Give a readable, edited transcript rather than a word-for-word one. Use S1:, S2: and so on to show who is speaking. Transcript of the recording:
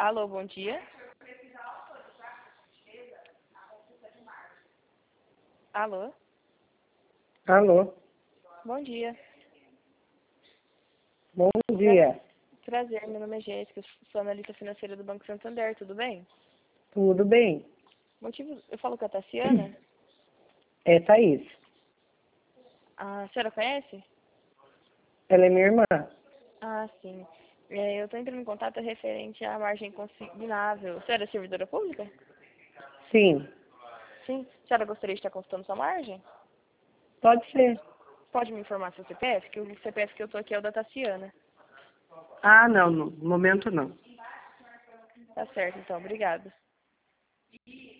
S1: Alô, bom dia. Alô,
S2: Alô,
S1: bom dia.
S2: bom dia.
S1: Prazer, meu nome é Jéssica, sou analista financeira do Banco Santander, tudo bem?
S2: Tudo bem?
S1: Eu falo com a Tassiana.
S2: É Thaís.
S1: A senhora conhece?
S2: Ela é minha irmã.
S1: Ah, sim. Eu estou entrando em contato referente à margem consignável. A senhora é servidora pública?
S2: Sim,
S1: Sim. A senhora gostaria de estar consultando sua margem?
S2: pode ser.
S1: Pode me informar seu CPF? Que o CPF que eu estou aqui é o da Tassiana.
S2: Ah, não, no momento não.
S1: Tá certo, então. Obrigada.